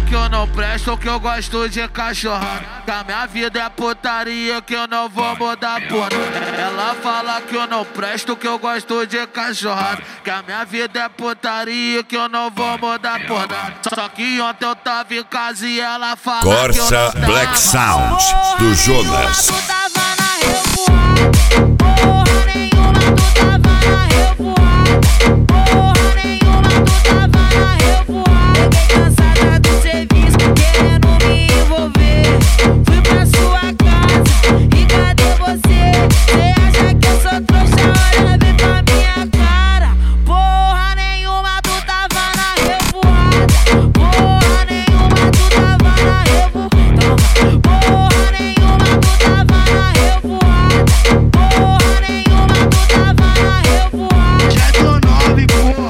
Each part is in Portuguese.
que eu não presto, que eu gosto de cachorrada. Que a minha vida é putaria, que eu não vou mudar por nada. Ela fala que eu não presto, que eu gosto de cachorrada. Que a minha vida é putaria, que eu não vou mudar por nada. Só que ontem eu tava em casa e ela fala Corsa que eu não tava. Black Sound do Jonas. Tu tava na revoada, porra nenhuma, tu tava na revoada, porra nenhuma, tu tava na revoada. Fiquei cansada do serviço, querendo me envolver. Fui pra sua casa e cadê você? Cê acha que eu sou trouxa? Olha, vem pra minha cara. Porra nenhuma, tu tava na revoada, porra nenhuma, tu tava na revoada. Porra nenhuma, tu tava na revoada, porra nenhuma, tu tava na revoada. Já tô 9, porra.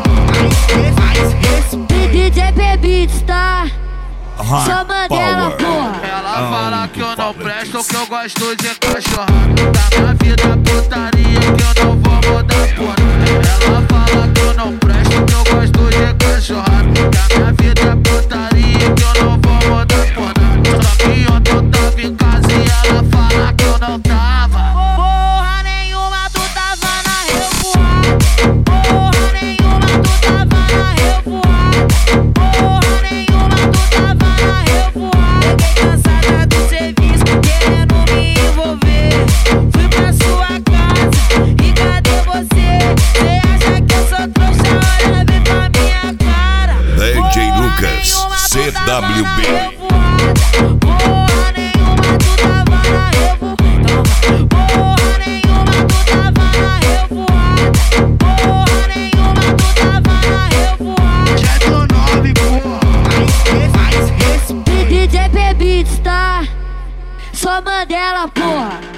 DJ Beats, tá? Só Mandela, porra. Ela fala que eu não presto, que eu gosto de cachorrada. Da minha vida é putaria, que eu não vou mudar por nada. Ela fala que eu não presto, que eu gosto de cachorrada. Da minha vida é putaria, que eu não vou mudar por nada. Só que ontem eu tava em casa e ela fala que eu não tava. Porra nenhuma, tu tava na revoada, porra nenhuma, tu tava na revoada, porra nenhuma, tu tava na revoada. Fiquei cansada do serviço, querendo me envolver. Fui pra sua casa e cadê você? Cê acha que eu sou trouxa? Olha, vem pra minha cara. DJ Lucas, CWB. Porra nenhuma, tu tava na revoada, porra nenhuma, tu tava na revoada, porra nenhuma, tu tava na revoada. Já tô 9, porra. DJ Beats, tá? Só Mandela, porra.